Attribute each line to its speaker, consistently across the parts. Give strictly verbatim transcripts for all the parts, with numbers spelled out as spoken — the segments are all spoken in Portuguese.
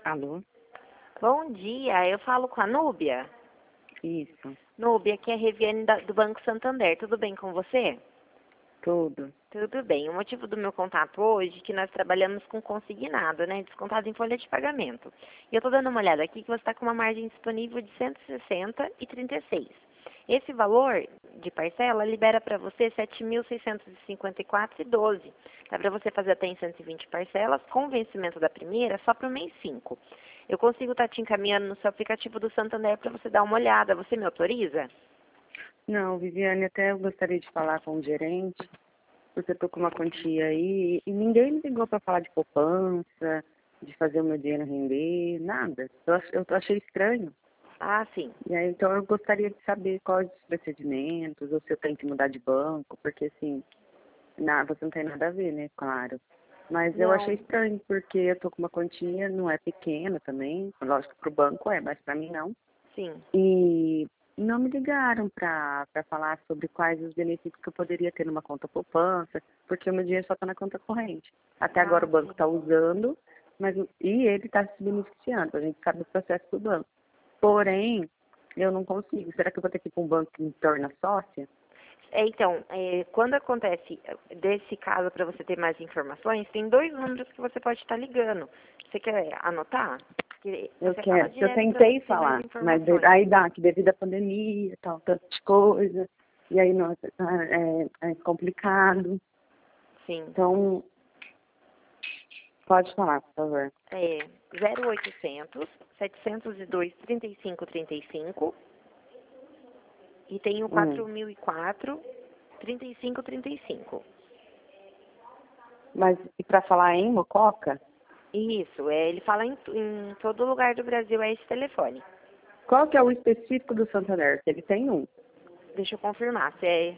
Speaker 1: Alô?
Speaker 2: Bom dia, eu falo com a Núbia.
Speaker 1: Isso,
Speaker 2: Núbia, aqui é a Reviane da- do Banco Santander. Tudo bem com você?
Speaker 1: tudo.
Speaker 2: Tudo bem. O motivo do meu contato hoje é que nós trabalhamos com consignado, né? Descontado em folha de pagamento. E eu estou dando uma olhada aqui que você está com uma margem disponível de cento e sessenta e trinta e seis. Esse valor de parcela libera para você sete mil seiscentos e cinquenta e quatro e doze. Dá para você fazer até em cento e vinte parcelas, com vencimento da primeira só para o mês cinco. Eu consigo estar te encaminhando no seu aplicativo do Santander para você dar uma olhada. Você me autoriza?
Speaker 1: Não, Viviane, até eu gostaria de falar com o gerente, porque eu tô com uma quantia aí e ninguém me ligou para falar de poupança, de fazer o meu dinheiro render, nada. Eu, ach- eu achei estranho.
Speaker 2: Ah, sim.
Speaker 1: E aí, então eu gostaria de saber quais os procedimentos, ou se eu tenho que mudar de banco, porque assim, nada, você não tem nada a ver, né? Claro. Mas eu achei
Speaker 2: Não,
Speaker 1: estranho, porque eu tô com uma quantia, não é pequena também, lógico que pro banco é, mas para mim não.
Speaker 2: sim.
Speaker 1: E não me ligaram para falar sobre quais os benefícios que eu poderia ter numa conta poupança, porque o meu dinheiro só está na conta corrente. Até agora
Speaker 2: Ah,
Speaker 1: o banco
Speaker 2: sim.
Speaker 1: está usando, mas o- e ele está se beneficiando, a gente sabe o processo do banco. Porém, eu não consigo. Será que eu vou ter que ir para um banco que me torna sócia?
Speaker 2: É, então, é, quando acontece eh, desse caso, para você ter mais informações, tem dois números que você pode estar ligando. Você quer anotar? Que
Speaker 1: Eu
Speaker 2: você fala
Speaker 1: quero. Eu
Speaker 2: direto para
Speaker 1: tentei
Speaker 2: você ter mais
Speaker 1: falar, mas de-
Speaker 2: informações.
Speaker 1: aí dá que devido à pandemia, tal, tantas coisas, e aí nossa, tá, é, é complicado.
Speaker 2: Sim.
Speaker 1: Então, pode falar, por favor.
Speaker 2: É zero oitocentos, setecentos e dois, trinta e cinco, trinta e cinco e tem o
Speaker 1: Hum.
Speaker 2: quatro mil e quatro, trinta e cinco, trinta e cinco.
Speaker 1: Mas e para falar em Mococa,
Speaker 2: Isso, é, ele fala em, em todo lugar do Brasil é esse telefone.
Speaker 1: qual que é o específico do Santander? Ele tem um.
Speaker 2: Deixa eu confirmar, se é...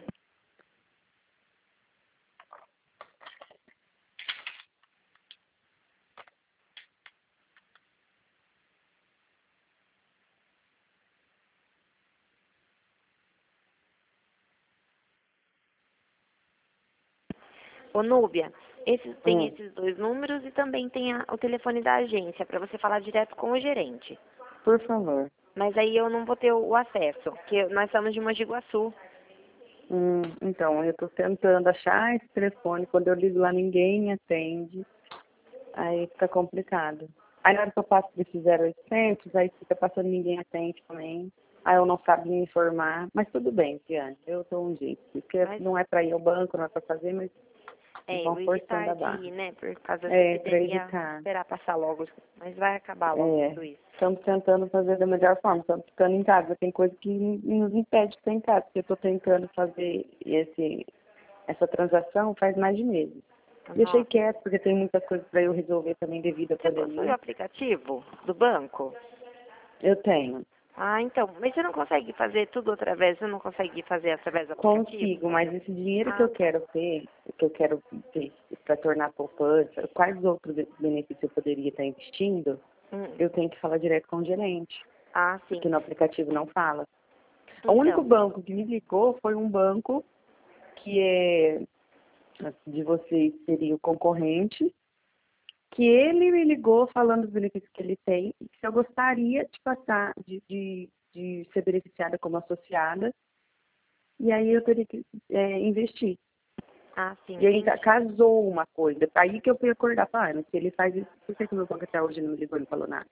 Speaker 2: Ô, Núbia, esse, tem
Speaker 1: Hum.
Speaker 2: esses dois números e também tem a- o telefone da agência, para você falar direto com o gerente.
Speaker 1: Por favor.
Speaker 2: Mas aí eu não vou ter o, o acesso, porque nós estamos de Mogi Guaçu.
Speaker 1: Hum, então, eu estou tentando achar esse telefone. Quando eu ligo lá, ninguém me atende. Aí fica complicado. Aí na hora que eu passo por esse zero oitocentos, aí fica passando ninguém atende também. Aí eu não sabe me informar. Mas tudo bem, Tiane, eu dou um jeito. Porque
Speaker 2: Mas
Speaker 1: não é para ir ao banco, não é para fazer, mas
Speaker 2: é, eu
Speaker 1: vão
Speaker 2: vou
Speaker 1: forçando
Speaker 2: evitar
Speaker 1: a
Speaker 2: de
Speaker 1: barra.
Speaker 2: ir, né, por causa dessa
Speaker 1: É, para
Speaker 2: epidemia,
Speaker 1: evitar.
Speaker 2: esperar passar logo. Mas vai acabar logo
Speaker 1: É,
Speaker 2: tudo isso.
Speaker 1: estamos tentando fazer da melhor forma, estamos ficando em casa. Tem coisa que nos impede de ficar em casa, porque eu estou tentando fazer esse, essa transação faz mais de meses. Deixei
Speaker 2: Nossa.
Speaker 1: quieto, porque tem muitas coisas para eu resolver também devido à
Speaker 2: Você possui o
Speaker 1: pandemia.
Speaker 2: aplicativo do banco?
Speaker 1: Eu tenho.
Speaker 2: Ah, então, mas você não consegue fazer tudo outra vez? Você não consegue fazer através do aplicativo?
Speaker 1: Consigo, mas esse dinheiro que
Speaker 2: Ah,
Speaker 1: eu
Speaker 2: tá.
Speaker 1: quero ter, que eu quero ter para tornar poupança, quais outros benefícios eu poderia estar investindo,
Speaker 2: Hum.
Speaker 1: eu tenho que falar direto com o gerente,
Speaker 2: Ah, sim.
Speaker 1: porque no aplicativo não fala. O único
Speaker 2: Então,
Speaker 1: banco que me ligou foi um banco que é de vocês seria o concorrente, que ele me ligou falando dos benefícios que ele tem e que eu gostaria de passar, de, de, de ser beneficiada como associada, e aí eu teria que é, investir.
Speaker 2: ah, sim,
Speaker 1: E aí ca-
Speaker 2: entendi.
Speaker 1: casou uma coisa. Aí que eu fui acordar, falei, ah, mas se ele faz isso, por que que o meu banco até hoje não me ligou e não falou nada?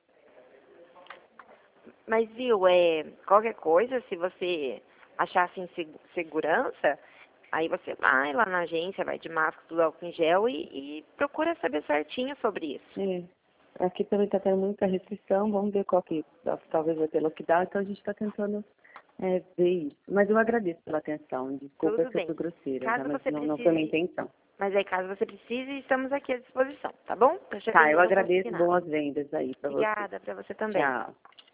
Speaker 2: Mas, viu, é, qualquer coisa, se você achar assim segu- segurança, aí você vai lá na agência, vai de máscara, tudo álcool em gel e, e procura saber certinho sobre isso.
Speaker 1: É. Aqui também está tendo muita restrição, vamos ver qual que talvez vai ter lockdown, então a gente está tentando é, ver isso. Mas eu agradeço pela atenção, desculpa
Speaker 2: Tudo
Speaker 1: se eu
Speaker 2: bem.
Speaker 1: fui grosseira, tá?
Speaker 2: Caso
Speaker 1: Mas
Speaker 2: você
Speaker 1: não, não foi minha
Speaker 2: precise,
Speaker 1: intenção.
Speaker 2: mas aí caso você precise, estamos aqui à disposição, tá bom? Tô te
Speaker 1: Tá, eu
Speaker 2: vendendo
Speaker 1: agradeço,
Speaker 2: consignado.
Speaker 1: boas vendas aí para você.
Speaker 2: Obrigada para você também.
Speaker 1: Tchau.